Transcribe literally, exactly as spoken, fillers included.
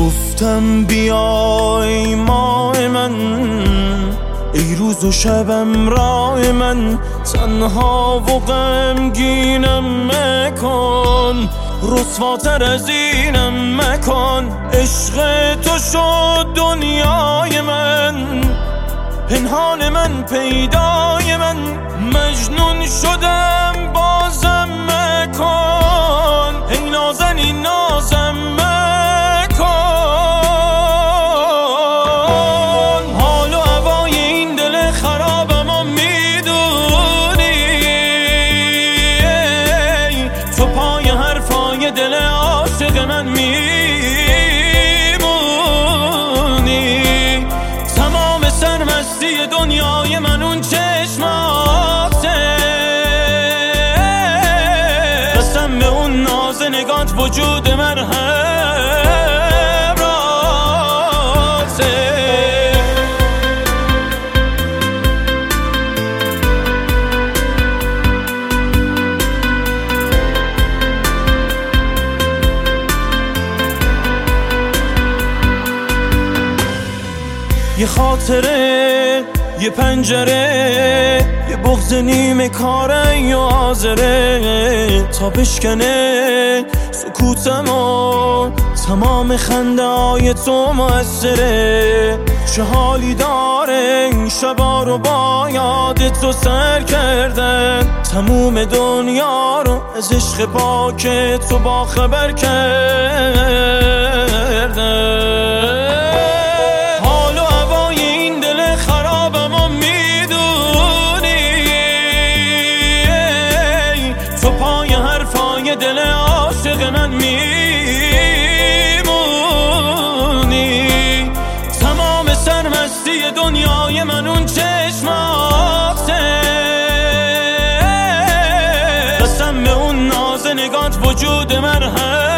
گفتم بیای ماه من، ای روز و شبم راه من، تنها و غمگینم مکن، رسواتر از اینم مکن. عشق تو شد دنیای من، پنهان من پیدای من، مجنون شدم بازم مکن، ای نازنین نازم مکن. حال و هوای این دل خرابم و میدونی، تو پای حرفای دل عاشق من میمونی. تمام سرمستی دنیای من اون چشماته، قسم به اون ناز نگات وجود من همراته. یه خاطره، یه پنجره، یه بغض نیمه کاره یا آزره، تا بشکنه سکوتمو تمام خنده های تو مؤثره. چه حالی داره این شبا رو با یاد تو سر کردن، تموم دنیا رو از عشق پاک تو با خبر کردن. دل عاشق من میمونی. تمام سرمستی دنیای من اون چشماته، قسم به اون ناز نگات وجود من هم